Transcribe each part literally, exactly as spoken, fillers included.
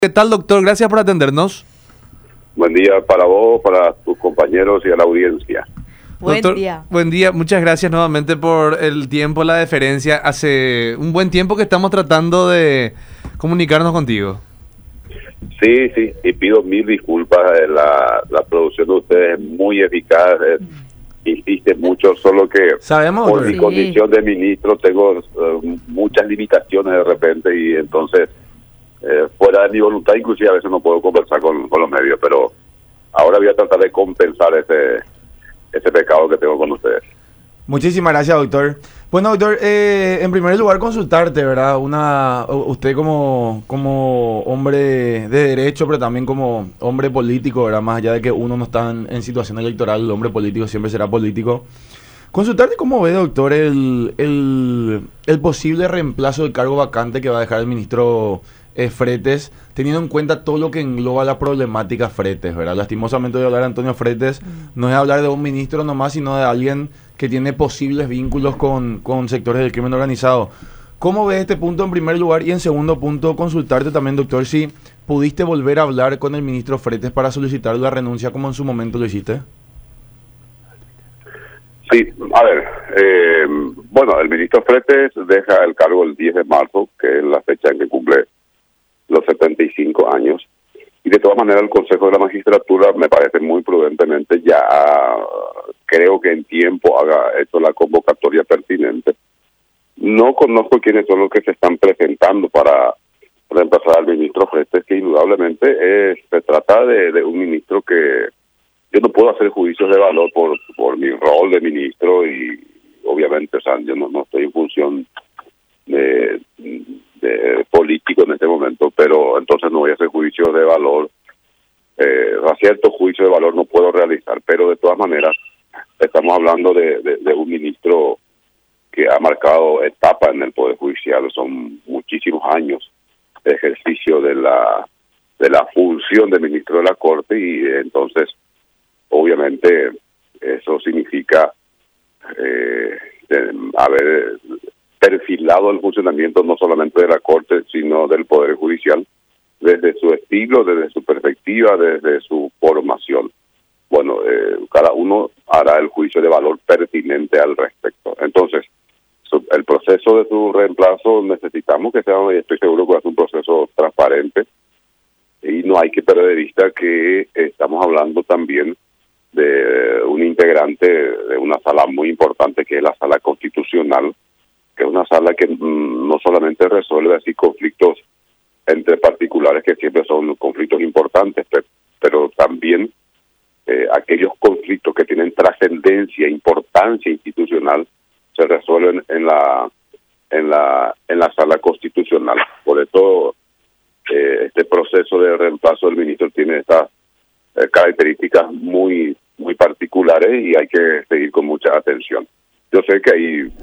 ¿Qué tal, doctor? Gracias por atendernos. Buen día para vos, para tus compañeros y a la audiencia. Buen Doctor, día. Buen día, muchas gracias nuevamente por el tiempo, la deferencia. Hace un buen tiempo que estamos tratando de comunicarnos contigo. Sí, sí, y pido mil disculpas. eh, La, la producción de ustedes es muy eficaz, eh, insiste mucho, solo que Sabemos, por doctor. mi Sí. condición de ministro tengo eh, muchas limitaciones de repente y entonces eh, fuera de mi voluntad inclusive a veces no puedo conversar con, con los medios, pero ahora voy a tratar de compensar ese, ese pecado que tengo con ustedes. Muchísimas gracias, doctor. Bueno, doctor, eh, en primer lugar consultarte, ¿verdad? Una, usted como, como hombre de derecho, pero también como hombre político, ¿verdad? Más allá de que uno no está en, en situación electoral, el hombre político siempre será político. Consultarte cómo ve, doctor, el, el, el posible reemplazo del cargo vacante que va a dejar el ministro eh, Fretes, teniendo en cuenta todo lo que engloba la problemática Fretes, ¿verdad? Lastimosamente hoy hablar de Antonio Fretes no es hablar de un ministro nomás, sino de alguien que tiene posibles vínculos con, con sectores del crimen organizado. ¿Cómo ves este punto en primer lugar? Y en segundo punto, consultarte también, doctor, si pudiste volver a hablar con el ministro Fretes para solicitar la renuncia como en su momento lo hiciste. Sí, a ver, eh, bueno, el ministro Fretes deja el cargo el diez de marzo, que es la fecha en que cumple los setenta y cinco años, y de todas maneras el Consejo de la Magistratura me parece muy prudentemente ya creo que en tiempo haga hecho la convocatoria pertinente. No conozco quiénes son los que se están presentando para reemplazar al ministro Fretes, que indudablemente es, se trata de, de un ministro que yo no puedo hacer juicios de valor por por mi rol de ministro y obviamente, o sea, yo no, no estoy en función de, de político en este momento, pero entonces no voy a hacer juicios de valor. Eh, a cierto juicio de valor no puedo realizar, pero de todas maneras estamos hablando de, de, de un ministro que ha marcado etapa en el Poder Judicial, son muchísimos años de ejercicio de la de la función de ministro de la Corte y entonces obviamente eso significa eh, de haber perfilado el funcionamiento no solamente de la Corte, sino del Poder Judicial, desde su estilo, desde su perspectiva, desde su formación. Bueno, eh, cada uno hará el juicio de valor pertinente al respecto. Entonces, su, el proceso de su reemplazo necesitamos que sea, y estoy seguro que va a ser un proceso transparente, y no hay que perder de vista que estamos hablando también de un integrante de una sala muy importante que es la sala constitucional, que es una sala que mm, no solamente resuelve así conflictos entre particulares que siempre son conflictos importantes, pero, pero también eh, aquellos conflictos que tienen trascendencia, importancia institucional se resuelven en la en la en la sala constitucional. Por eso eh, este proceso de reemplazo del ministro tiene estas eh, características muy muy particulares y hay que seguir con mucha atención. Yo sé que hay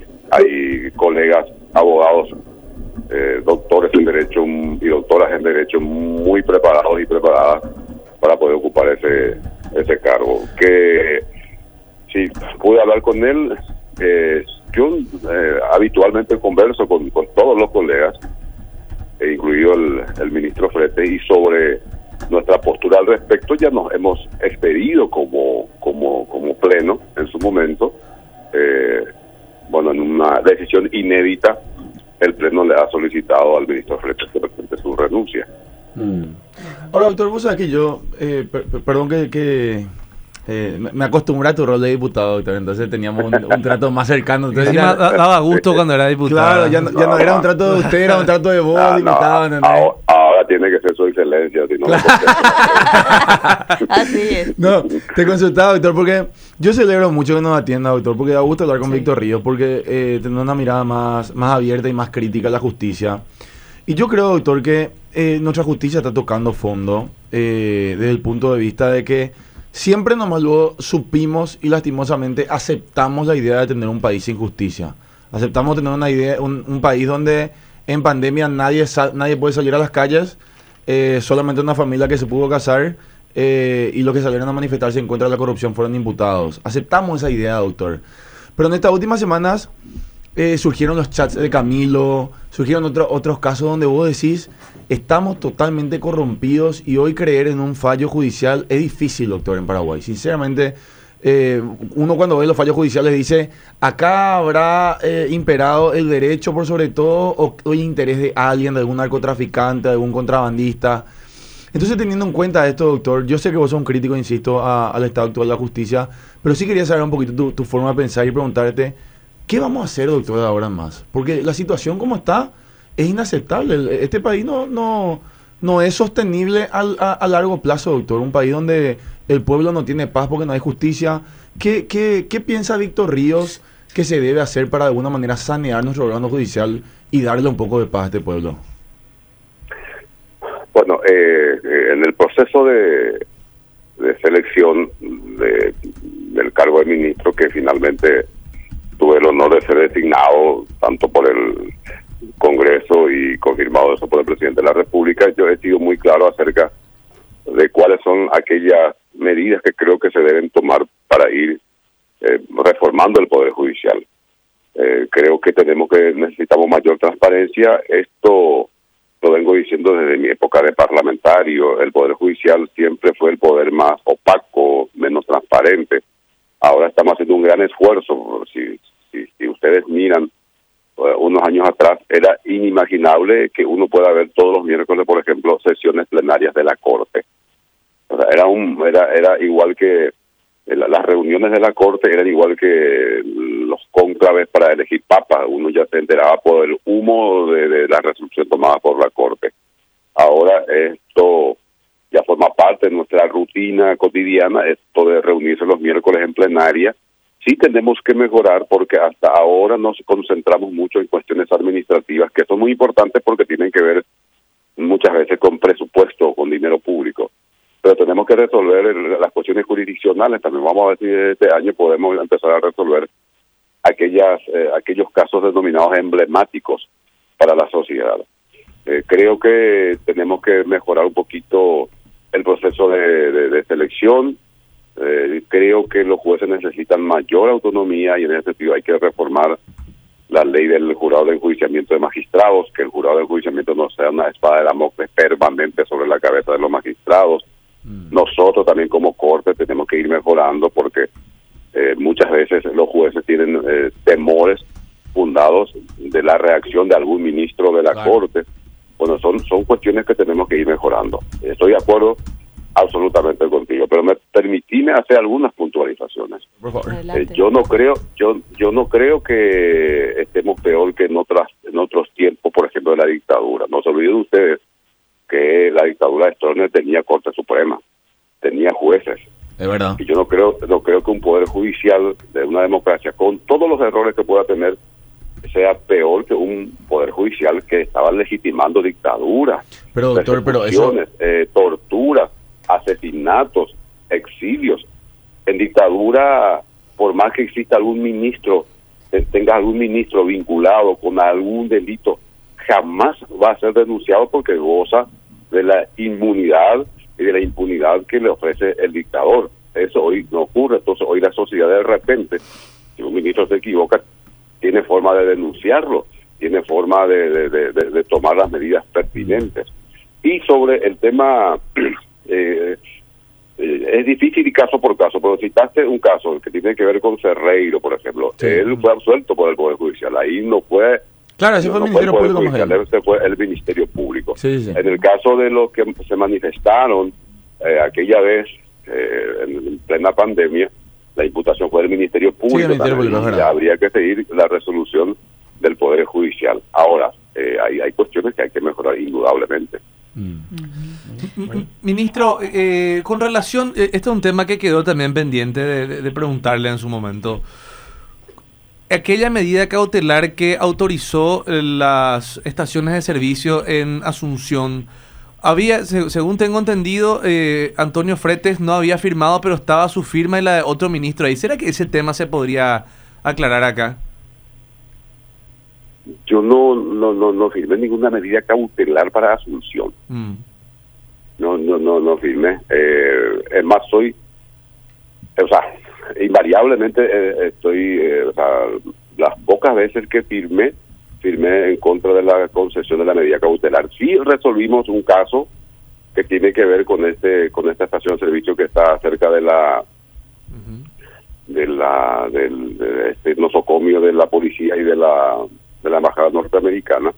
hay colegas abogados, eh, doctores en derecho y doctoras en derecho muy preparados y preparadas para poder ocupar ese ese cargo. Que si pude hablar con él, eh, yo eh, habitualmente converso con, con todos los colegas, eh, incluido el, el ministro Fretes, y sobre nuestra postura al respecto ya nos hemos expedido como como como pleno en su momento. Eh, bueno, en una decisión inédita, el pleno le ha solicitado al ministro Fretes que presente su renuncia. Mm. Ahora, doctor, vos sabés que yo, eh, per, per, perdón que, que eh, me acostumbré a tu rol de diputado, doctor, entonces teníamos un, un trato más cercano. Entonces Encima ya, da- daba gusto cuando era diputado. claro, ya no, ya no era un trato de usted, era un trato de vos, Ah, no, diputado, ¿entendés? ahora, ahora tiene que ser su excelencia, si no lo contesto. Así es. No, te consultaba, doctor, porque yo celebro mucho que nos atienda, doctor, porque da gusto hablar con Sí. Víctor Ríos, porque eh, tiene una mirada más, más abierta y más crítica a la justicia. Y yo creo, doctor, que eh, nuestra justicia está tocando fondo eh, desde el punto de vista de que siempre nomás luego supimos y lastimosamente aceptamos la idea de tener un país sin justicia. Aceptamos tener una idea, un, un país donde en pandemia nadie sal, nadie puede salir a las calles, eh, solamente una familia que se pudo casar eh, y los que salieron a manifestarse en contra de la corrupción fueron imputados. Aceptamos esa idea, doctor. Pero en estas últimas semanas eh, surgieron los chats de Camilo, surgieron otro, otros casos donde vos decís, estamos totalmente corrompidos y hoy creer en un fallo judicial es difícil, doctor, en Paraguay. Sinceramente, eh, uno cuando ve los fallos judiciales dice, acá habrá eh, imperado el derecho por sobre todo o, o el interés de alguien, de algún narcotraficante, de algún contrabandista. Entonces, teniendo en cuenta esto, doctor, yo sé que vos sos un crítico, insisto, a, al estado actual de la justicia, pero sí quería saber un poquito tu, tu forma de pensar y preguntarte, ¿qué vamos a hacer, doctor, de ahora en más? Porque la situación como está es inaceptable. Este país no, no, no es sostenible al, a, a largo plazo, doctor. Un país donde el pueblo no tiene paz porque no hay justicia. ¿Qué, qué, qué piensa Víctor Ríos que se debe hacer para de alguna manera sanear nuestro órgano judicial y darle un poco de paz a este pueblo? Bueno, eh, en el proceso de, de selección de, del cargo de ministro, que finalmente tuve el honor de ser designado tanto por el Congreso y confirmado eso por el presidente de la República, yo he sido muy claro acerca de cuáles son aquellas medidas que creo que se deben tomar para ir eh, reformando el Poder Judicial. Eh, creo que tenemos que necesitamos mayor transparencia. Esto lo vengo diciendo desde mi época de parlamentario. El Poder Judicial siempre fue el poder más opaco, menos transparente. Ahora estamos haciendo un gran esfuerzo. Si, si, si ustedes miran, uh, unos años atrás era inimaginable que uno pueda ver todos los miércoles, por ejemplo, sesiones plenarias de la Corte. O sea, era un era era igual que la, las reuniones de la Corte eran igual que los cónclaves para elegir papa. Uno ya se enteraba por el humo de, de la resolución tomada por la Corte. Ahora esto ya forma parte de nuestra rutina cotidiana, esto de reunirse los miércoles en plenaria. Sí tenemos que mejorar porque hasta ahora nos concentramos mucho en cuestiones administrativas, que son muy importantes porque tienen que ver muchas veces con presupuesto, con dinero público. Pero tenemos que resolver el, las cuestiones jurisdiccionales. También vamos a ver si este año podemos empezar a resolver aquellas eh, aquellos casos denominados emblemáticos para la sociedad. Eh, creo que tenemos que mejorar un poquito el proceso de, de, de selección. Eh, creo que los jueces necesitan mayor autonomía y en ese sentido hay que reformar la ley del jurado de enjuiciamiento de magistrados, que el jurado de enjuiciamiento no sea una espada de Damocles permanente sobre la cabeza de los magistrados. Mm. Nosotros también como Corte tenemos que ir mejorando porque eh, muchas veces los jueces tienen eh, temores fundados de la reacción de algún ministro de la claro. Corte. Bueno, son, son cuestiones que tenemos que ir mejorando. Estoy de acuerdo absolutamente contigo, pero me permitime hacer algunas puntualizaciones. Por favor. Eh, yo no creo, yo yo no creo que estemos peor que en otras en otros tiempos, por ejemplo, de la dictadura. No se olviden ustedes que la dictadura de Stroessner tenía Corte Suprema, tenía jueces. Es verdad. Y yo no creo no creo que un poder judicial de una democracia, con todos los errores que pueda tener, sea peor que un poder judicial que estaba legitimando dictaduras, pero doctor, pero eso eh, torturas, asesinatos, exilios. En dictadura, por más que exista algún ministro, tenga algún ministro vinculado con algún delito, jamás va a ser denunciado porque goza de la inmunidad y de la impunidad que le ofrece el dictador. Eso hoy no ocurre. Entonces hoy la sociedad de repente, si un ministro se equivoca, tiene forma de denunciarlo, tiene forma de, de, de, de, de tomar las medidas pertinentes. Y sobre el tema, eh, eh, es difícil y caso por caso, pero citaste un caso que tiene que ver con Ferreiro, por ejemplo. Sí. Él fue absuelto por el Poder Judicial, ahí no fue... Claro, ese no, fue el no Ministerio fue el Público. Judicial, ese fue el Ministerio Público. Sí, sí. En el caso de los que se manifestaron eh, aquella vez, eh, en plena pandemia, la imputación fue del Ministerio Público, sí, el Ministerio Público, y habría que seguir la resolución del Poder Judicial. Ahora, eh, hay, hay cuestiones que hay que mejorar indudablemente. Mm. Uh-huh. Ministro, eh, con relación, eh, este es un tema que quedó también pendiente de, de, de preguntarle en su momento. Aquella medida cautelar que autorizó eh, las estaciones de servicio en Asunción, había, se, según tengo entendido, eh, Antonio Fretes no había firmado, pero estaba su firma y la de otro ministro ahí. ¿Será que ese tema se podría aclarar acá? Yo no no no no firmé ninguna medida cautelar para Asunción. Mm. No no no no firmé. Eh, es más, soy, o sea, invariablemente eh, estoy, eh, o sea, las pocas veces que firmé firmé en contra de la concesión de la medida cautelar. Sí resolvimos un caso que tiene que ver con este con esta estación de servicio que está cerca de la uh-huh. de la del de este nosocomio de la policía y de la de la embajada norteamericana.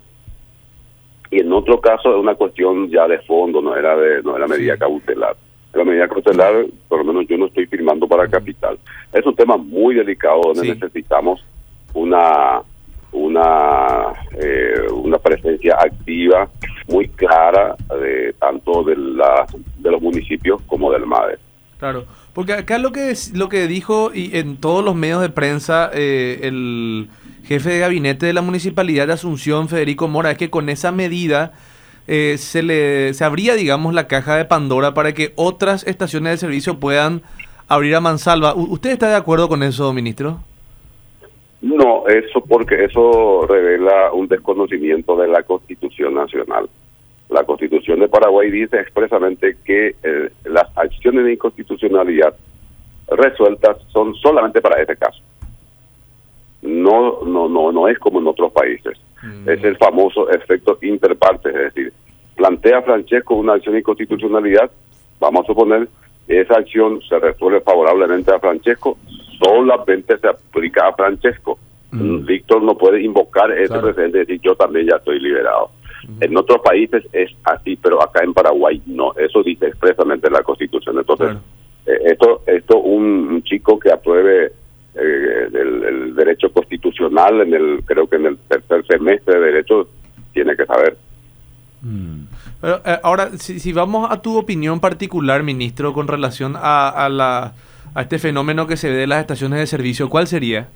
Y en otro caso es una cuestión ya de fondo, no era de no era medida sí. cautelar. La medida cautelar, por lo menos yo no estoy firmando para Capital. Es un tema muy delicado donde sí. necesitamos una una eh, una presencia activa muy clara de tanto de la de los municipios como del MADE. Claro, porque acá lo que lo que dijo y en todos los medios de prensa eh, el jefe de gabinete de la Municipalidad de Asunción, Federico Mora, es que con esa medida eh, se le se abría, digamos, la caja de Pandora para que otras estaciones de servicio puedan abrir a mansalva. ¿Usted está de acuerdo con eso, ministro? No, eso porque eso revela un desconocimiento de la Constitución Nacional. La Constitución de Paraguay dice expresamente que eh, las acciones de inconstitucionalidad resueltas son solamente para este caso. No, no, no, no es como en otros países. Mm. Es el famoso efecto interpartes, es decir, plantea Francesco una acción de inconstitucionalidad, vamos a suponer que esa acción se resuelve favorablemente a Francesco, solamente se aplica a Francesco. Mm. Víctor no puede invocar ese claro. precedente y decir yo también ya estoy liberado. Mm. En otros países es así, pero acá en Paraguay no, eso dice expresamente la Constitución. Entonces, claro. eh, esto, esto un, un chico que apruebe eh, el, el derecho constitucional en el, creo que en el tercer semestre de derecho, tiene que saber. Mm. Pero, eh, ahora, si, si vamos a tu opinión particular, ministro, con relación a, a la a este fenómeno que se ve de las estaciones de servicio, ¿cuál sería?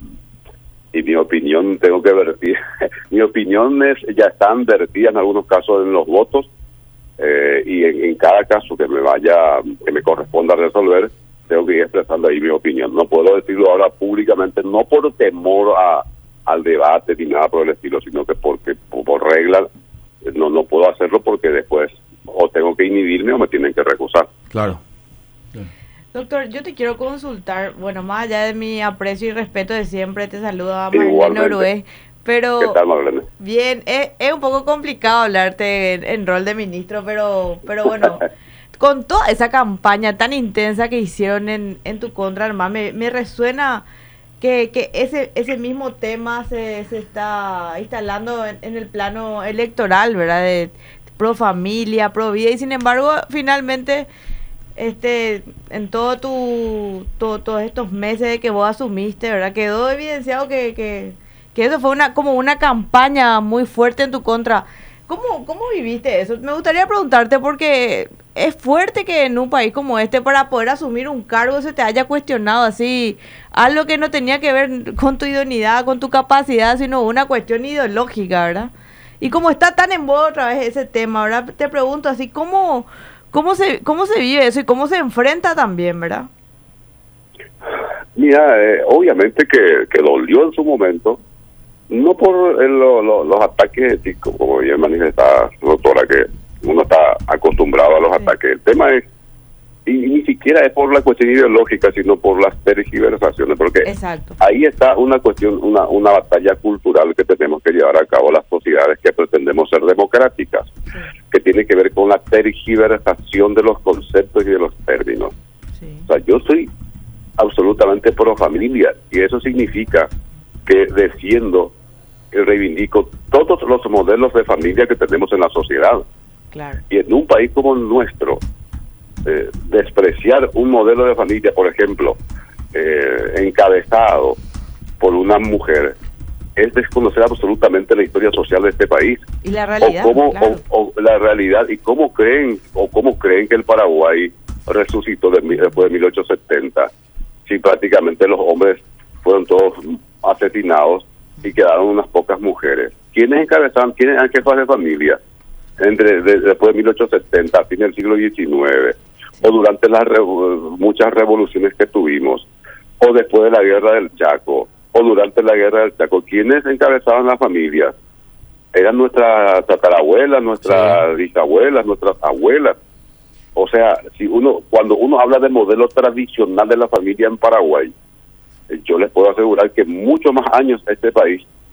Y mi opinión tengo que vertir, mi opinión es, ya están vertidas en algunos casos en los votos, eh, y en, en cada caso que me vaya, que me corresponda resolver, tengo que ir expresando ahí mi opinión. No puedo decirlo ahora públicamente, no por temor a al debate ni nada por el estilo, sino que porque por, por regla no no puedo hacerlo porque después o tengo que inhibirme o me tienen que recusar. Claro. Doctor, yo te quiero consultar, bueno, más allá de mi aprecio y respeto de siempre, te saluda Marlene Orué, pero... ¿Qué tal, Marlene? Bien, es, es un poco complicado hablarte en, en rol de ministro, pero pero bueno, con toda esa campaña tan intensa que hicieron en, en tu contra, hermano, me, me resuena que, que ese ese mismo tema se, se está instalando en, en el plano electoral, ¿verdad? De pro familia, pro vida, y sin embargo, finalmente... Este, en todo tu, to, todos estos meses de que vos asumiste, ¿verdad? Quedó evidenciado que, que, que eso fue una como una campaña muy fuerte en tu contra. ¿Cómo, cómo viviste eso? Me gustaría preguntarte porque es fuerte que en un país como este, para poder asumir un cargo, se te haya cuestionado así algo que no tenía que ver con tu idoneidad, con tu capacidad, sino una cuestión ideológica, ¿verdad? Y como está tan en boga otra vez ese tema, ¿verdad? Te pregunto así, ¿cómo... ¿Cómo se cómo se vive eso y cómo se enfrenta también, verdad? Mira, eh, obviamente que, que dolió en su momento, no por el, lo, lo, los ataques éticos, como bien manifestaba la doctora, que uno está acostumbrado a los sí. ataques. El tema es, y, y ni siquiera es por la cuestión ideológica, sino por las tergiversaciones, porque Exacto. ahí está una cuestión, una, una batalla cultural que tenemos que llevar a cabo las sociedades que pretendemos ser democráticas. Sí. Que tiene que ver con la tergiversación de los conceptos y de los términos. Sí. O sea, yo soy absolutamente pro familia y eso significa que defiendo y reivindico todos los modelos de familia que tenemos en la sociedad. Claro. Y en un país como el nuestro, eh, despreciar un modelo de familia, por ejemplo, eh, encabezado por una mujer, es desconocer absolutamente la historia social de este país. Y la realidad, o cómo, claro. o, o la realidad, y cómo creen, o cómo creen que el Paraguay resucitó de, después de mil ochocientos setenta, si prácticamente los hombres fueron todos asesinados y quedaron unas pocas mujeres. ¿Quiénes encabezaban, quiénes eran jefas de familia entre de, después de mil ochocientos setenta, a fin del siglo diecinueve, o durante las re, muchas revoluciones que tuvimos, o después de la guerra del Chaco, o durante la guerra del Chaco? ¿Quiénes encabezaban las familias? Eran nuestras tatarabuelas, nuestras sí. bisabuelas, nuestras abuelas. O sea, si uno cuando uno habla del modelo tradicional de la familia en Paraguay, yo les puedo asegurar que muchos más años este país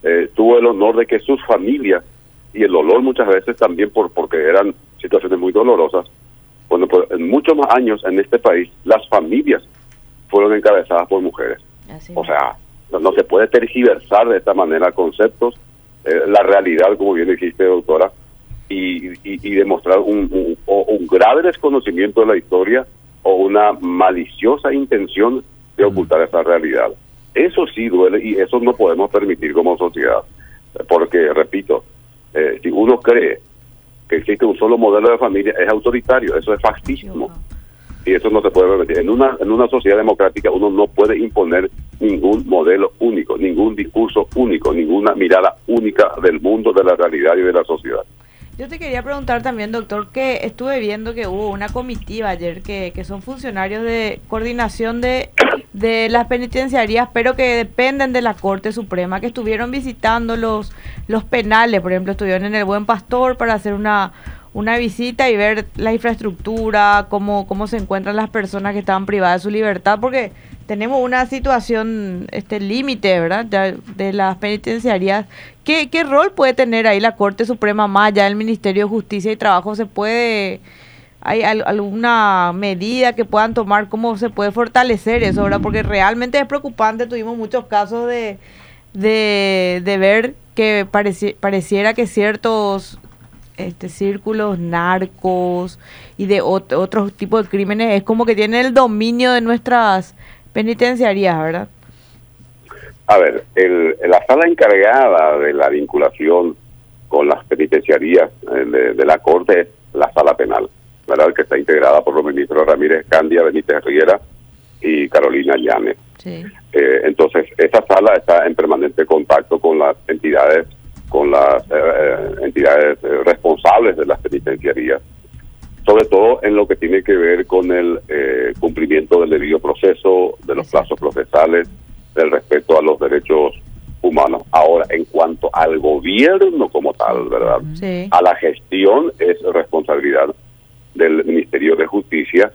eh, tuvo el honor de que sus familias, y el dolor muchas veces también por porque eran situaciones muy dolorosas, bueno, pues en muchos más años en este país, las familias fueron encabezadas por mujeres. Así O sea, no, no se puede tergiversar de esta manera conceptos, eh, la realidad, como bien dijiste, doctora, y, y, y demostrar un, un, un grave desconocimiento de la historia o una maliciosa intención de ocultar esa realidad. Eso sí duele y eso no podemos permitir como sociedad, porque, repito, eh, si uno cree que existe un solo modelo de familia, es autoritario, eso es fascismo. Y eso no se puede permitir. En una, en una sociedad democrática uno no puede imponer ningún modelo único, ningún discurso único, ninguna mirada única del mundo, de la realidad y de la sociedad. Yo te quería preguntar también, doctor, que estuve viendo que hubo una comitiva ayer que, que son funcionarios de coordinación de, de las penitenciarías, pero que dependen de la Corte Suprema, que estuvieron visitando los, los penales. Por ejemplo, estuvieron en el Buen Pastor para hacer una... una visita y ver la infraestructura, cómo, cómo se encuentran las personas que estaban privadas de su libertad, porque tenemos una situación este límite, ¿verdad?, de, de las penitenciarías. ¿Qué, ¿Qué rol puede tener ahí la Corte Suprema más allá del Ministerio de Justicia y Trabajo? ¿Se puede, hay al, alguna medida que puedan tomar? ¿Cómo se puede fortalecer eso, verdad? Porque realmente es preocupante. Tuvimos muchos casos de, de, de ver que pareci, pareciera que ciertos este círculos narcos y de ot- otros tipos de crímenes es como que tienen el dominio de nuestras penitenciarías, ¿verdad? A ver, el, la sala encargada de la vinculación con las penitenciarías eh, de, de la Corte es la sala penal, ¿verdad?, que está integrada por los ministros Ramírez Candia, Benítez Riera y Carolina Llanes. Sí. Eh, entonces, esa sala está en permanente contacto con las entidades con las eh, entidades eh, responsables de las penitenciarías, sobre todo en lo que tiene que ver con el eh, cumplimiento del debido proceso, de los plazos procesales, del respeto a los derechos humanos. Ahora, en cuanto al gobierno como tal, ¿verdad?, Sí. a la gestión es responsabilidad del Ministerio de Justicia.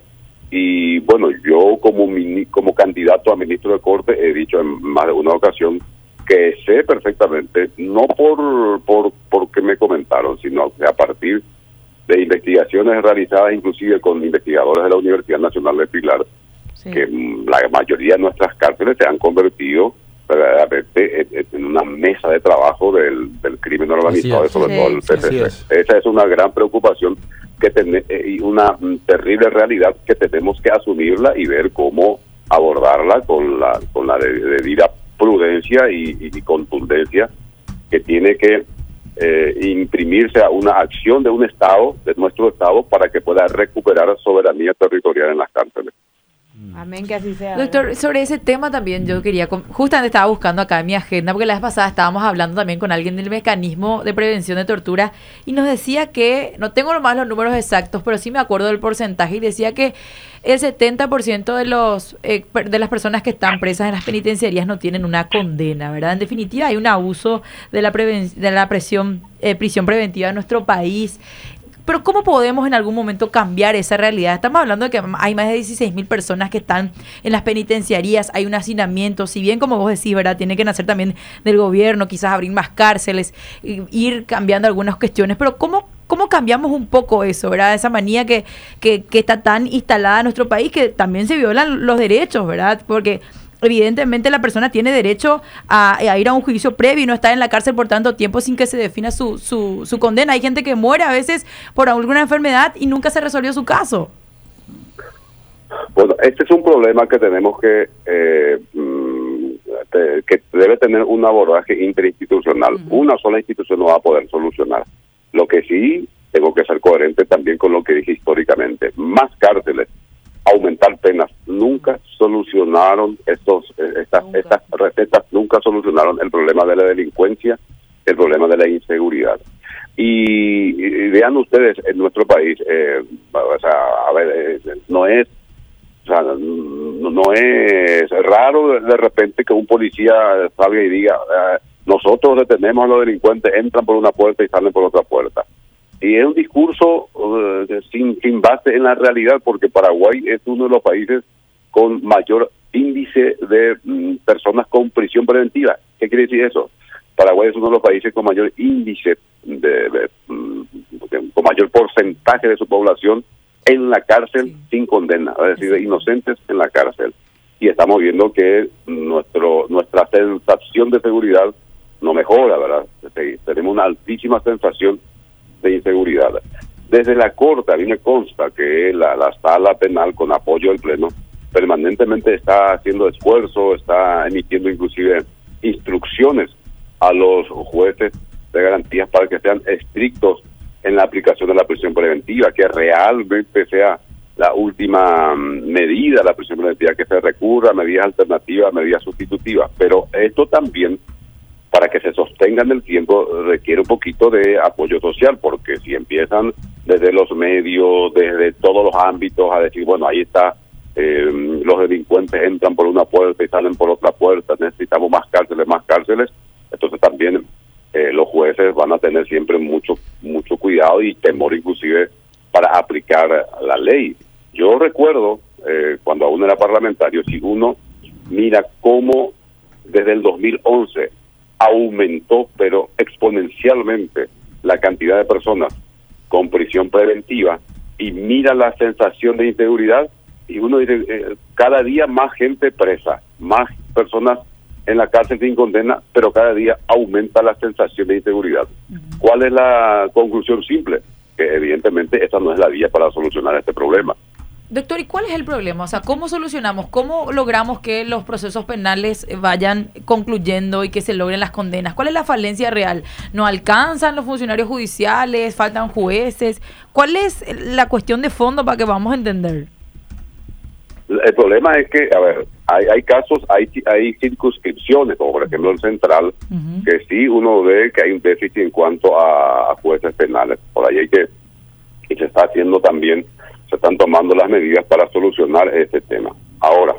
Y bueno, yo como mini, como candidato a ministro de Corte he dicho en más de una ocasión que sé perfectamente, no por, por porque me comentaron, sino a partir de investigaciones realizadas inclusive con investigadores de la Universidad Nacional de Pilar, sí, que la mayoría de nuestras cárceles se han convertido verdaderamente en, en una mesa de trabajo del, del crimen organizado, sobre sí, todo el P C C. Es. Esa es una gran preocupación que ten, y una terrible realidad que tenemos que asumirla y ver cómo abordarla con la con la debida prudencia y, y contundencia que tiene que eh, imprimirse a una acción de un Estado, de nuestro Estado, para que pueda recuperar soberanía territorial en las cárceles. Amén, que así sea. Doctor, sobre ese tema también yo quería, justamente estaba buscando acá en mi agenda, porque la vez pasada estábamos hablando también con alguien del mecanismo de prevención de tortura y nos decía que, no tengo nomás los números exactos, pero sí me acuerdo del porcentaje, y decía que el setenta por ciento de los eh, de las personas que están presas en las penitenciarías no tienen una condena, ¿verdad? En definitiva, hay un abuso de la, preven- de la presión, eh, prisión preventiva en nuestro país. Pero ¿cómo podemos en algún momento cambiar esa realidad? Estamos hablando de que hay más de dieciséis mil personas que están en las penitenciarías, hay un hacinamiento, si bien como vos decís, ¿verdad?, tiene que nacer también del gobierno, quizás abrir más cárceles, ir cambiando algunas cuestiones, pero ¿cómo, cómo cambiamos un poco eso, ¿verdad? Esa manía que, que, que está tan instalada en nuestro país, que también se violan los derechos, ¿verdad? Porque evidentemente la persona tiene derecho a, a ir a un juicio previo y no estar en la cárcel por tanto tiempo sin que se defina su, su, su condena. Hay gente que muere a veces por alguna enfermedad y nunca se resolvió su caso. Bueno, este es un problema que tenemos que eh, que debe tener un abordaje interinstitucional. Uh-huh. Una sola institución no va a poder solucionar. Lo que sí, tengo que ser coherente también con lo que dije históricamente. Más cárceles, aumentar penas, nunca solucionaron estos estas nunca. estas recetas, nunca solucionaron el problema de la delincuencia, el problema de la inseguridad. Y, y vean ustedes, en nuestro país, eh, o sea, a ver, eh, no es, o sea, no, no es raro de, de repente que un policía salga y diga, eh, nosotros detenemos a los delincuentes, entran por una puerta y salen por otra puerta. Y es un discurso uh, sin, sin base en la realidad, porque Paraguay es uno de los países con mayor índice de mm, personas con prisión preventiva. ¿Qué quiere decir eso? Paraguay es uno de los países con mayor índice, de, de, de con mayor porcentaje de su población en la cárcel sí. sin condena, es decir, de inocentes en la cárcel. Y estamos viendo que nuestro nuestra sensación de seguridad no mejora, ¿verdad? Tenemos una altísima sensación de inseguridad. Desde la Corte, a mí me consta que la, la sala penal, con apoyo del Pleno, permanentemente está haciendo esfuerzo, está emitiendo inclusive instrucciones a los jueces de garantías para que sean estrictos en la aplicación de la prisión preventiva, que realmente sea la última medida, la prisión preventiva, que se recurra a medidas alternativas, a medidas sustitutivas. Pero esto también, para que se sostenga en el tiempo, requiere un poquito de apoyo social, porque si empiezan desde los medios, desde todos los ámbitos, a decir, bueno, ahí está, eh, los delincuentes entran por una puerta y salen por otra puerta, necesitamos más cárceles, más cárceles, entonces también eh, los jueces van a tener siempre mucho mucho cuidado y temor inclusive para aplicar la ley. Yo recuerdo, eh, cuando aún era parlamentario, si uno mira cómo desde el dos mil once aumentó, pero exponencialmente, la cantidad de personas con prisión preventiva, y mira la sensación de inseguridad, y uno dice, eh, cada día más gente presa, más personas en la cárcel sin condena, pero cada día aumenta la sensación de inseguridad. Uh-huh. ¿Cuál es la conclusión simple? Que evidentemente esta no es la vía para solucionar este problema. Doctor, ¿y cuál es el problema? O sea, ¿cómo solucionamos? ¿Cómo logramos que los procesos penales vayan concluyendo y que se logren las condenas? ¿Cuál es la falencia real? ¿No alcanzan los funcionarios judiciales? ¿Faltan jueces? ¿Cuál es la cuestión de fondo para que vamos a entender? El problema es que, a ver, hay, hay casos, hay hay circunscripciones, como por ejemplo el Central, uh-huh. que sí uno ve que hay un déficit en cuanto a, a jueces penales. Por ahí hay que, y se está haciendo también, se están tomando las medidas para solucionar este tema. Ahora,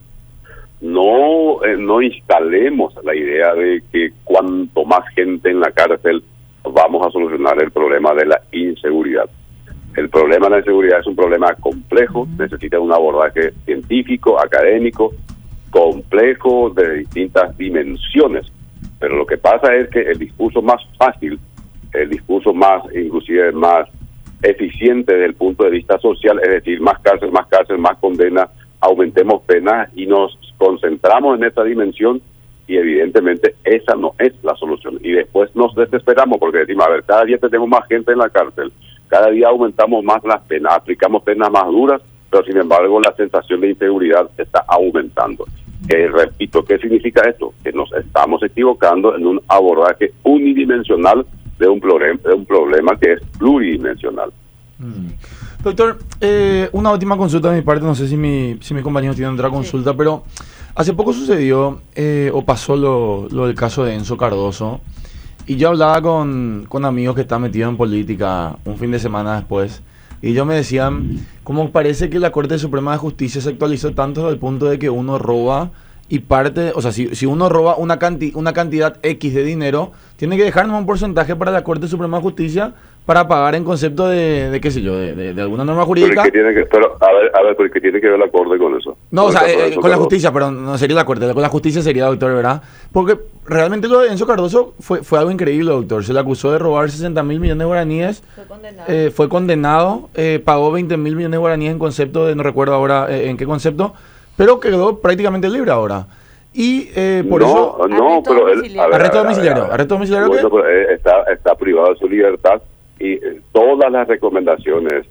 no, eh, no instalemos la idea de que cuanto más gente en la cárcel vamos a solucionar el problema de la inseguridad. El problema de la inseguridad es un problema complejo, necesita un abordaje científico, académico, complejo, de distintas dimensiones. Pero lo que pasa es que el discurso más fácil, el discurso más, inclusive más eficiente desde el punto de vista social, es decir, más cárcel, más cárcel, más condena, aumentemos penas y nos concentramos en esa dimensión, y evidentemente esa no es la solución. Y después nos desesperamos porque decimos, a ver, cada día tenemos más gente en la cárcel, cada día aumentamos más las penas, aplicamos penas más duras, pero sin embargo la sensación de inseguridad está aumentando. Eh, repito, ¿qué significa esto? Que nos estamos equivocando en un abordaje unidimensional de un problema, de un problema que es pluridimensional. Mm. Doctor, eh, una última consulta de mi parte, no sé si mi, si mis compañeros tienen otra consulta, sí. Pero hace poco sucedió eh, o pasó lo, lo del caso de Enzo Cardoso, y yo hablaba con, con amigos que están metidos en política un fin de semana después, y ellos me decían, como parece que la Corte Suprema de Justicia se actualizó tanto al punto de que uno roba y parte, o sea, si, si uno roba una, canti, una cantidad X de dinero, tiene que dejarnos un porcentaje para la Corte Suprema de Justicia para pagar en concepto de, de qué sé yo, de, de, de alguna norma jurídica. Pero, tiene que, pero a ver, a ver, ¿por qué tiene que ver la Corte con eso? No, o sea, eh, con la justicia, pero no sería la Corte, con la justicia sería, doctor, ¿verdad? Porque realmente lo de Enzo Cardoso fue, fue algo increíble, doctor. Se le acusó de robar sesenta mil millones de guaraníes. Fue condenado. Eh, fue condenado, eh, pagó veinte mil millones de guaraníes en concepto de, no recuerdo ahora eh, en qué concepto, pero quedó prácticamente libre ahora. Y eh, por no, eso... No, pero él... Arresto domiciliario. ¿Arresto domiciliario qué? Bueno, está, está privado de su libertad, y eh, todas las recomendaciones,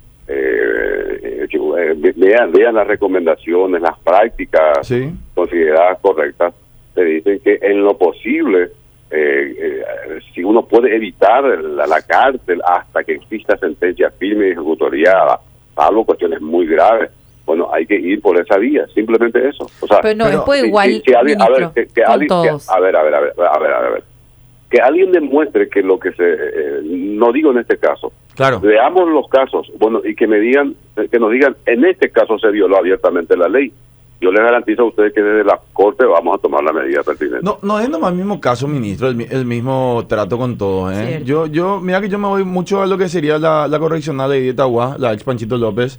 eh, eh, vean, vean las recomendaciones, las prácticas sí. consideradas correctas, te dicen que en lo posible, eh, eh, si uno puede evitar la, la cárcel hasta que exista sentencia firme y ejecutoriada, salvo cuestiones muy graves, bueno, hay que ir por esa vía, simplemente eso. O sea, pero no, pero, después si, igual, si, si alguien, ministro, a ver, que, que alguien, que, a ver, a ver, a ver, a ver, a ver, que alguien demuestre que lo que se, eh, no digo en este caso, claro, veamos los casos, bueno, y que me digan, que nos digan, en este caso se violó abiertamente la ley. Yo les garantizo a ustedes que desde la Corte vamos a tomar la medida pertinente. No, no es nomás el mismo caso, ministro, el, el mismo trato con todos, ¿eh? Yo, yo, mira que yo me voy mucho a lo que sería la, la correccional de Itagua, la ex Panchito López.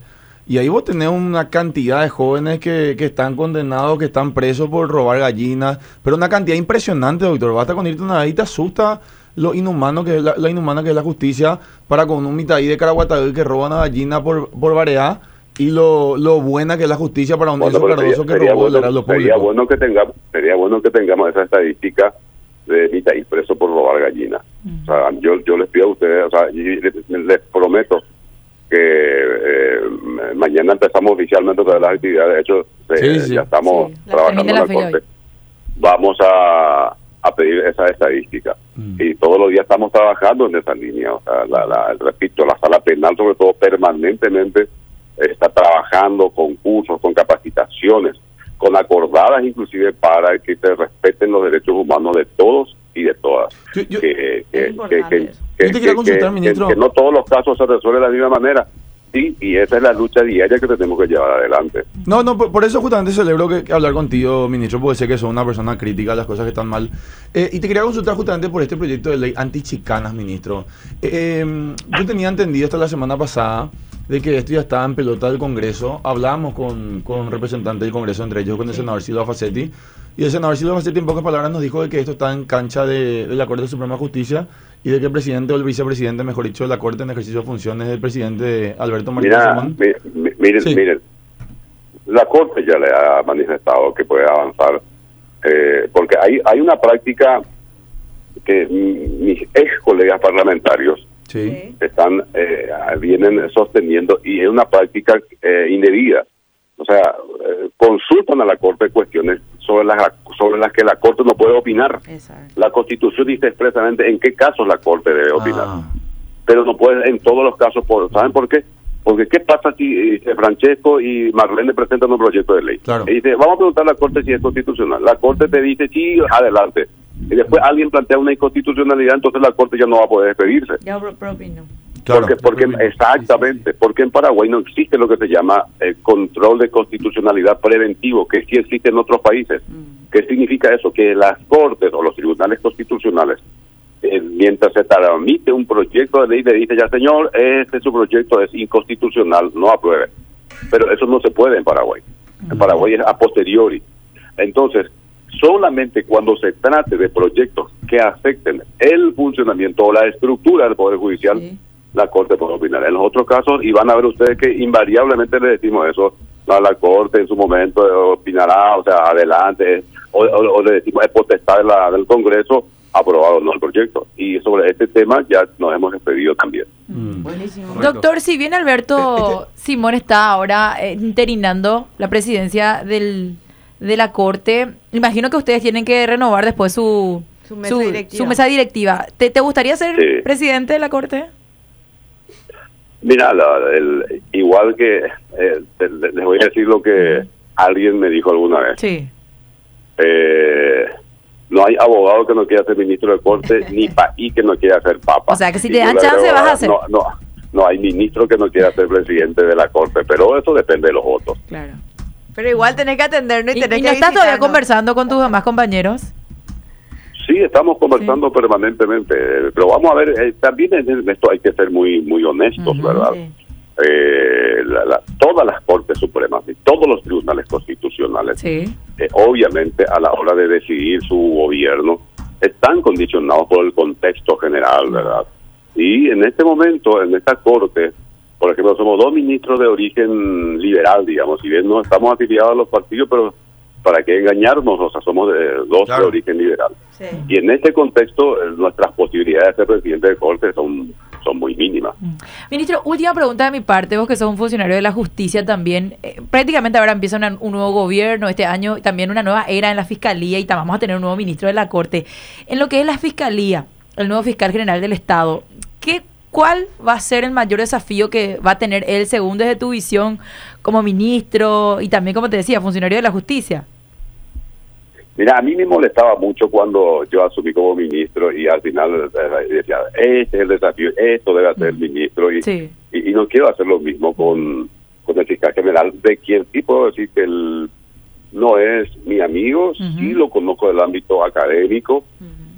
Y ahí vos tenés una cantidad de jóvenes que, que están condenados, que están presos por robar gallinas, pero una cantidad impresionante, doctor. Basta con irte una vez y te asusta lo inhumano que es la, la inhumana que es la justicia para con un mitaí de Caraguatagüí que roba una gallina por, por Barea, y lo, lo buena que es la justicia para un Bueno, Nelson Cardoso sería, que sería robó bueno, el heraldo público. sería bueno que tengamos, sería bueno que tengamos esa estadística de mitaí preso por robar gallinas. Mm. O sea, yo, yo les pido a ustedes, o sea, y les, les prometo que eh, mañana empezamos oficialmente todas las actividades. De hecho, eh, sí, sí. ya estamos sí. trabajando en la corte. Hoy. Vamos a, a pedir esa estadística. Mm. Y todos los días estamos trabajando en esa línea. O sea, la, la, repito, la sala penal, sobre todo, permanentemente está trabajando con cursos, con capacitaciones, con acordadas inclusive para que se respeten los derechos humanos de todos y de todas. Yo, yo, que, que, que, que, yo te quiero consultar, que, ministro. Que, que no todos los casos se resuelven de la misma manera. Sí, y esa es la lucha diaria que tenemos que llevar adelante. No, no, por, por eso justamente celebro que, que hablar contigo, ministro, porque sé que sos una persona crítica a las cosas que están mal. Eh, y te quería consultar justamente por este proyecto de ley antichicanas, ministro. Eh, eh, yo tenía entendido hasta la semana pasada de que esto ya estaba en pelota del Congreso. Hablamos con, con representantes del Congreso, entre ellos con el sí. senador Silva Facetti, y el senador Silva Facetti en pocas palabras nos dijo de que esto está en cancha de, de la Corte Suprema de Justicia y de que el presidente o el vicepresidente, mejor dicho, de la Corte en ejercicio de funciones del presidente Alberto Martínez Simón. Mi, mi, miren, sí. miren, la Corte ya le ha manifestado que puede avanzar, eh, porque hay, hay una práctica que mis ex colegas parlamentarios Sí. están eh, vienen sosteniendo, y es una práctica eh, indebida. O sea, eh, consultan a la Corte cuestiones sobre las sobre las que la Corte no puede opinar. Exacto. La Constitución dice expresamente en qué casos la Corte debe opinar, Ah. pero no puede en todos los casos. Por, ¿saben por qué? Porque ¿qué pasa si eh, Francesco y Marlene presentan un proyecto de ley? Claro. Y dice, vamos a preguntar a la Corte si es constitucional. La Corte te dice, sí, adelante. Y después alguien plantea una inconstitucionalidad, entonces la Corte ya no va a poder despedirse. Ya propino. Claro, porque porque exactamente, porque en Paraguay no existe lo que se llama el control de constitucionalidad preventivo, que sí existe en otros países. Mm. ¿Qué significa eso? Que las Cortes o los tribunales constitucionales, eh, mientras se tramite un proyecto de ley, le dice ya, señor, este su proyecto es inconstitucional, no apruebe. Pero eso no se puede en Paraguay. Mm. En Paraguay es a posteriori. Entonces, solamente cuando se trate de proyectos que afecten el funcionamiento o la estructura del Poder Judicial, sí. la Corte puede opinar. En los otros casos, y van a ver ustedes que invariablemente le decimos eso, a la Corte en su momento opinará, o sea, adelante, o, o, o le decimos es potestad de la, del Congreso, aprobado o no el proyecto. Y sobre este tema ya nos hemos despedido también. Mm. Buenísimo. Doctor, si bien Alberto Simón está ahora eh, interinando la presidencia del... de la Corte, imagino que ustedes tienen que renovar después su su mesa su, directiva. Su mesa directiva. ¿Te, te gustaría ser sí. presidente de la Corte? Mira, la, el, igual que eh, te, les voy a decir lo que uh-huh. alguien me dijo alguna vez. Sí. Eh, no hay abogado que no quiera ser ministro de Corte ni país que no quiera ser papa. O sea, que si y te dan chance vas a hacer. No, no, no hay ministro que no quiera ser presidente de la Corte, pero eso depende de los votos. Claro. Pero igual tenés que atendernos y, ¿Y, tenés y que no estás visitarnos. todavía conversando con tus demás compañeros? Sí, estamos conversando sí. permanentemente, pero vamos a ver, eh, también en esto hay que ser muy muy honestos, uh-huh, ¿verdad? Sí. Eh, la, la, todas las Cortes Supremas y todos los tribunales constitucionales, sí. eh, obviamente a la hora de decidir su gobierno, están condicionados por el contexto general, ¿verdad? Y en este momento, en esta Corte, por ejemplo, somos dos ministros de origen liberal, digamos, si bien no estamos afiliados a los partidos, pero para qué engañarnos, o sea, somos de, dos claro. de origen liberal. Sí. Y en este contexto, eh, nuestras posibilidades de ser presidente de Corte son, son muy mínimas. Ministro, última pregunta de mi parte, vos que sos un funcionario de la justicia también, eh, prácticamente ahora empieza una, un nuevo gobierno, este año también una nueva era en la Fiscalía y vamos a tener un nuevo ministro de la Corte. En lo que es la Fiscalía, el nuevo fiscal general del Estado, ¿qué ¿cuál va a ser el mayor desafío que va a tener él según desde tu visión como ministro y también, como te decía, funcionario de la justicia? Mira, a mí me molestaba mucho cuando yo asumí como ministro y al final decía, este es el desafío, esto debe hacer el ministro y, sí. y, y no quiero hacer lo mismo con, con el fiscal general, de quien sí puedo decir que él no es mi amigo, uh-huh. sí lo conozco del ámbito académico, uh-huh.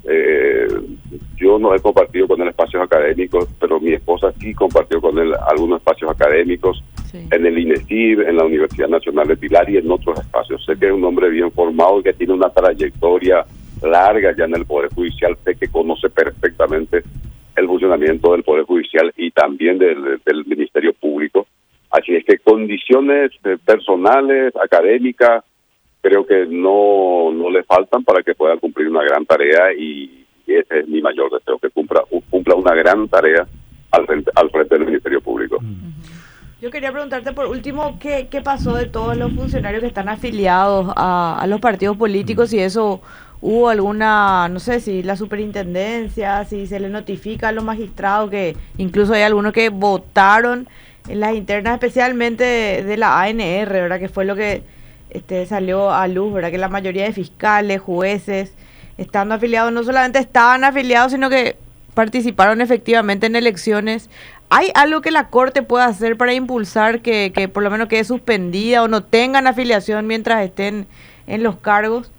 Eh, yo no he compartido con él espacios académicos, pero mi esposa sí compartió con él algunos espacios académicos, sí. En el INESIB, en la Universidad Nacional de Pilar y en otros espacios. Sé que es un hombre bien formado y que tiene una trayectoria larga ya en el Poder Judicial. Sé que conoce perfectamente el funcionamiento del Poder Judicial y también del, del Ministerio Público. Así es que condiciones personales, académicas, creo que no, no le faltan para que pueda cumplir una gran tarea, y ese es mi mayor deseo, que cumpla, cumpla una gran tarea al frente, al frente del Ministerio Público. Yo quería preguntarte por último, ¿qué, qué pasó de todos los funcionarios que están afiliados a, a los partidos políticos? Si eso hubo alguna, no sé, si la superintendencia, si se le notifica a los magistrados, que incluso hay algunos que votaron en las internas, especialmente de, de la A N R, ¿verdad? Que fue lo que este, salió a luz, ¿verdad? Que la mayoría de fiscales, jueces, estando afiliados, no solamente estaban afiliados, sino que participaron efectivamente en elecciones. ¿Hay algo que la Corte pueda hacer para impulsar que, que por lo menos quede suspendida o no tengan afiliación mientras estén en los cargos?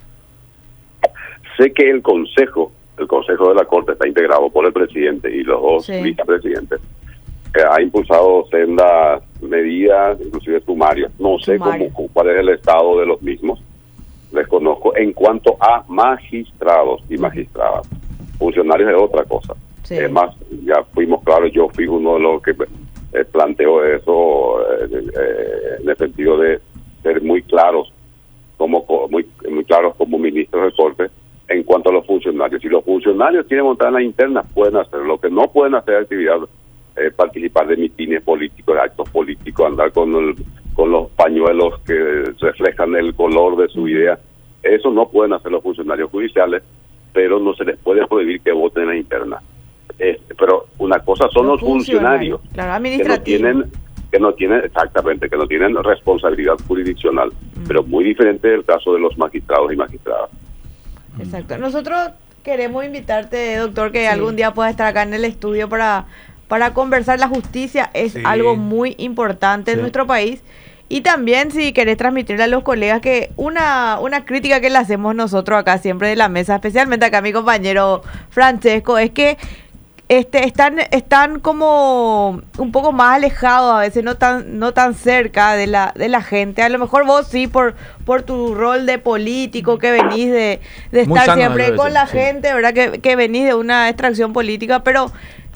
Sé que el Consejo, el Consejo de la Corte está integrado por el presidente y los dos sí. vicepresidentes. Eh, ha impulsado sendas medidas, inclusive sumarias. No sé cómo, cuál es el estado de los mismos. Desconozco. En cuanto a magistrados y magistradas, funcionarios es otra cosa. Sí. Es más, ya fuimos claros, yo fui uno de los que eh, planteó eso eh, eh, en el sentido de ser muy claros, como muy, muy claros como ministros de Corte en cuanto a los funcionarios. Si los funcionarios quieren montar en la interna, pueden hacerlo. Lo que no pueden hacer es actividad, eh, participar de mitines políticos, de actos políticos, andar con el, con los pañuelos que reflejan el color de su idea. Eso no pueden hacer los funcionarios judiciales, pero no se les puede prohibir que voten en la interna. Este, pero una cosa son los, los funcionarios, claro, que no tienen que no tienen exactamente que no tienen responsabilidad jurisdiccional, mm. pero muy diferente del caso de los magistrados y magistradas. Exacto. Nosotros queremos invitarte, doctor, que sí. algún día pueda estar acá en el estudio para para conversar. La justicia es sí. algo muy importante sí. en nuestro país. Y también, si querés transmitirle a los colegas que una, una crítica que le hacemos nosotros acá siempre de la mesa, especialmente acá a mi compañero Francesco, es que este están están como un poco más alejados, a veces no tan no tan cerca de la de la gente. A lo mejor vos sí, por por tu rol de político, que venís de, de estar siempre con la sí. gente, ¿verdad? Que, que venís de una extracción política, pero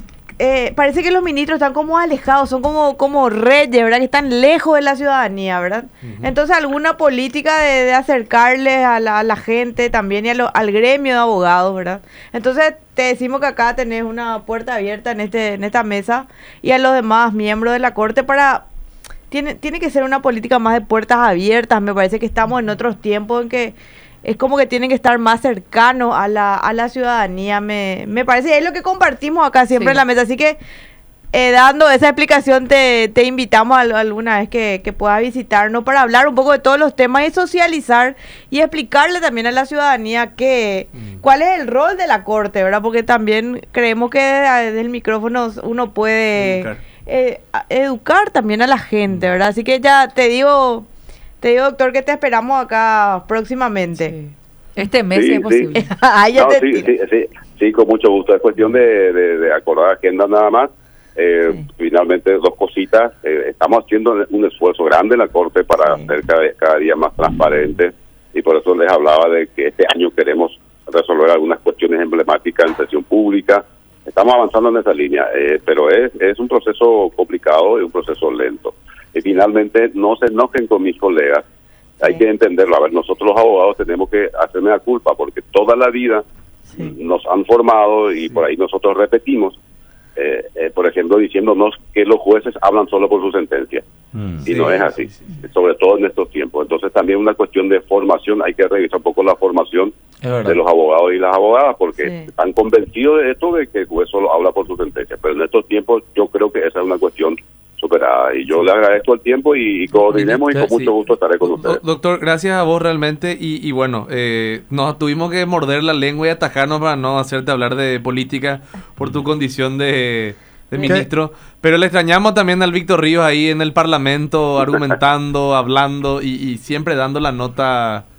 Eh, parece que los ministros están como alejados, son como como reyes, ¿verdad? Que están lejos de la ciudadanía, ¿verdad? Uh-huh. Entonces, alguna política de, de acercarles a la, a la gente también y a lo, al gremio de abogados, ¿verdad? Entonces, te decimos que acá tenés una puerta abierta en este en esta mesa, y a los demás miembros de la Corte para... Tiene, tiene que ser una política más de puertas abiertas. Me parece que estamos en otros tiempos en que es como que tienen que estar más cercanos a la a la ciudadanía, me, me parece, es lo que compartimos acá siempre sí. en la mesa, así que eh, dando esa explicación te, te invitamos a, a alguna vez que, que puedas visitarnos para hablar un poco de todos los temas y socializar y explicarle también a la ciudadanía que mm. cuál es el rol de la Corte, ¿verdad? Porque también creemos que desde el micrófono uno puede educar, eh, educar también a la gente, ¿verdad? Así que ya te digo... Te digo, doctor, que te esperamos acá próximamente. Sí. Este mes, sí, si es posible. Sí. ah, ya no, te sí, sí, sí, sí, con mucho gusto. Es cuestión de, de, de acordar agenda nada más. Eh, sí. Finalmente, dos cositas. Eh, estamos haciendo un esfuerzo grande en la Corte para sí. hacer cada, cada día más transparente. Y por eso les hablaba de que este año queremos resolver algunas cuestiones emblemáticas en sesión pública. Estamos avanzando en esa línea, eh, pero es, es un proceso complicado y un proceso lento. Y finalmente, no se enojen con mis colegas, sí. hay que entenderlo. A ver, nosotros los abogados tenemos que hacerme la culpa, porque toda la vida sí. nos han formado y sí. por ahí nosotros repetimos, eh, eh, por ejemplo, diciéndonos que los jueces hablan solo por su sentencia. Mm, y sí, no es así, sí, sí. sobre todo en estos tiempos. Entonces también una cuestión de formación, hay que revisar un poco la formación de los abogados y las abogadas, porque sí. están convencidos de esto, de que el juez solo habla por su sentencia. Pero en estos tiempos yo creo que esa es una cuestión superada, y yo sí. le agradezco el tiempo y, y coordinemos y con mucho sí. gusto estaré con ustedes. Doctor, gracias a vos realmente, y, y bueno, eh, nos tuvimos que morder la lengua y atajarnos para no hacerte hablar de política por tu condición de, de ministro, ¿qué? Pero le extrañamos también al Víctor Ríos ahí en el Parlamento argumentando, hablando y, y siempre dando la nota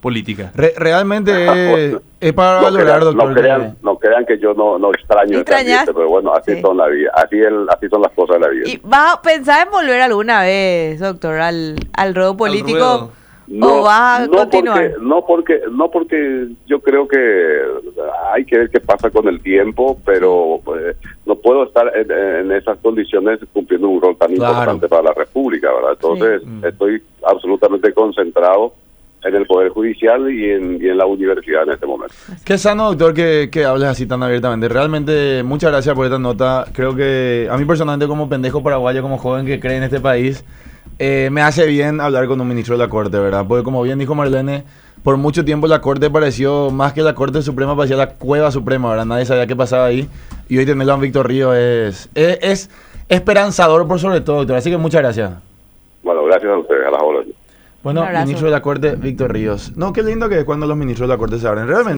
política. Re- realmente es, es para no valorar, crean, doctor. no que- crean, no crean que yo no, no extraño ese ¿Extrañas? ambiente, pero bueno, así Sí. son la vida, así, el, así son las cosas de la vida. ¿Y vas a pensar en volver alguna vez, doctor, al, al ruedo político? ruedo. ¿O vas a no continuar? Porque, no porque no porque yo creo que hay que ver qué pasa con el tiempo, pero eh, no puedo estar en, en esas condiciones cumpliendo un rol tan Claro. importante para la República, ¿verdad? Entonces Sí. Mm. estoy absolutamente concentrado en el Poder Judicial y en, y en la universidad en este momento. Qué sano, doctor, que, que hables así tan abiertamente. Realmente, muchas gracias por esta nota. Creo que a mí personalmente, como pendejo paraguayo, como joven que cree en este país, eh, me hace bien hablar con un ministro de la Corte, ¿verdad? Porque como bien dijo Marlene, por mucho tiempo la Corte pareció, más que la Corte Suprema, parecía la Cueva Suprema, ¿verdad? Nadie sabía qué pasaba ahí. Y hoy tenerlo a Víctor Ríos es, es, es esperanzador por sobre todo, doctor. Así que muchas gracias. Bueno, gracias a ustedes, a las órdenes. Bueno, Un abrazo. ministro de la Corte, Víctor Ríos. No, qué lindo que es cuando los ministros de la Corte se abren. Realmente.